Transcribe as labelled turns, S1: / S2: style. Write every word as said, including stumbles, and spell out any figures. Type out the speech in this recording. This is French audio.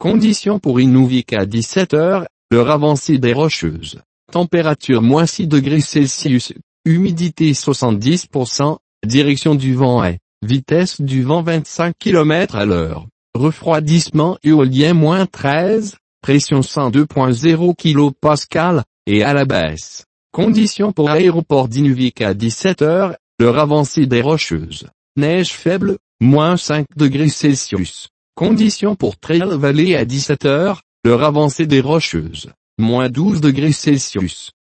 S1: Conditions pour Inuvik à dix-sept heures, l'heure avancée des Rocheuses. Température moins six degrés Celsius, humidité soixante-dix pour cent, direction du vent est, vitesse du vent vingt-cinq kilomètres à l'heure, refroidissement éolien moins treize, pression cent deux virgule zéro kilopascal, et à la baisse. Conditions pour aéroport d'Inuvik à dix-sept heures, l'heure avancée des Rocheuses. Neige faible, moins cinq degrés Celsius. Conditions pour Trail Valley à dix-sept heures, l'heure avancée des Rocheuses. Moins douze degrés Celsius.